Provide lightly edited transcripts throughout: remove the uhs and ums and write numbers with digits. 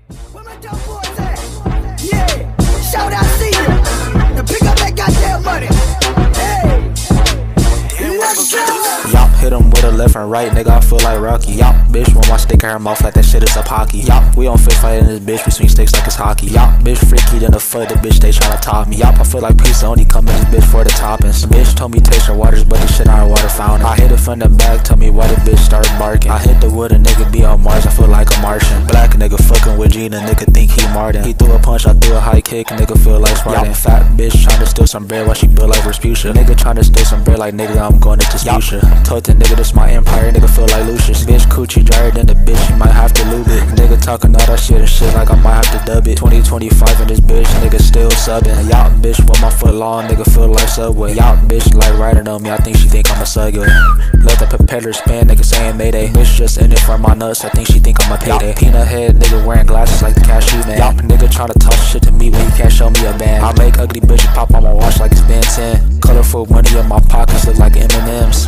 Where my dope boys at? Yeah, shout out to you. Now pick up that goddamn money. Hey, let's go. Yup, hit him with a left and right, nigga, I feel like Rocky. Yup, bitch, want my stick in her mouth like that shit is up hockey. Yup, we on fist fight in this bitch, we swing sticks like it's hockey. Yup, bitch freaky than the fuck, the bitch they tryna top me. Yup, I feel like pizza only come in this bitch for the toppings. Bitch told me taste her waters, but the shit not a water fountain. I hit it from the back, tell me why the bitch started barking. I hit the wood, a nigga be on Mars, I feel like a Martian. Black nigga fucking with Gina, nigga think he Martin. He threw a punch, I threw a high kick, nigga feel like Spartan. Fat bitch tryna steal some bread while she built like Respucia. Nigga tryna steal some bread like nigga, I'm going to dispute ya. Told the nigga this my empire, nigga feel like Lucius. Bitch coochie drier than the bitch, you might have to lube it. Nigga talking all that shit and shit like I might have to dub it. 2025 in this bitch, nigga still subbing. Y'all bitch with my foot long, nigga feel like Subway. Y'all bitch like riding on me, I think she think I'm a Subway. Let the propeller spin, nigga saying mayday. Bitch just in it for my nuts, I think she think I'm a payday. Peanut head, nigga wearing glasses like the cashew man. Y'all nigga tryna talk shit to me when he can't show me a band. I make ugly bitches pop on my watch like it's Ben 10. Colorful money in my pockets look like M&M's.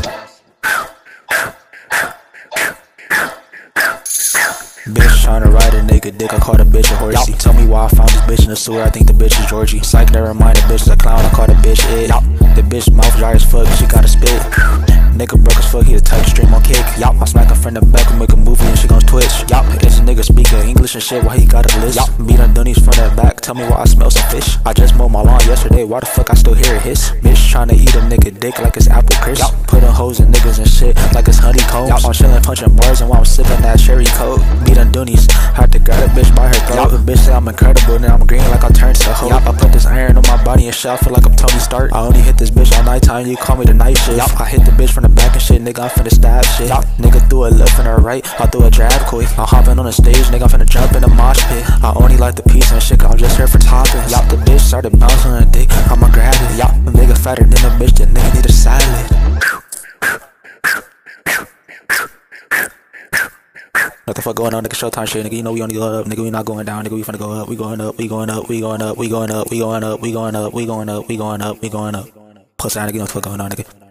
Bitch tryna ride a nigga dick, I call the bitch a horsey. Tell me why I found this bitch in the sewer, I think the bitch is Georgie. Psych, never mind, the bitch is a clown, I call the bitch Ed. The bitch mouth dry as fuck, she gotta spit. Nigga broke as fuck, he the type to stream on kick. I smack her from the back and make a movie and she gon' twitch. This nigga speaking English and shit, why he got a list? Beat on Dunnies from the back, tell me why I smell some fish. I just mowed my lawn yesterday, why the fuck I still hear it hiss? Bitch tryna eat a nigga dick like it's apple crisp. Putting hoes in niggas and shit like it's honeycombs. I'm chillin' punching bars and while I'm sipping that cherry coke. Beat on Dunnies, had to grab a bitch by her throat. The bitch say I'm incredible, then I'm green like I turned to hoe. I put this iron on my body and shit, I feel like I'm Tony Stark. I only hit this bitch all nighttime, you call me the night shift. I hit the bitch from the back and shit, nigga, I'm finna stab shit. Nigga threw a left and a right, I threw a jab quick. I'm hopping on the stage, nigga, I'm finna jump in the mosh pit. I only like the pizza and shit, I'm just here for toppings. The bitch started bouncing on the dick, I'ma grab it. The nigga fatter than the bitch, the nigga need a salad. What the fuck going on, nigga? Showtime shit, nigga. You know we only go up, nigga. We not going down, nigga. We finna go up. We going up. We going up. We going up. We going up. We going up. We going up. We going up. We going up. We going up. We going up. Plus, nigga, you know what the fuck going on, nigga.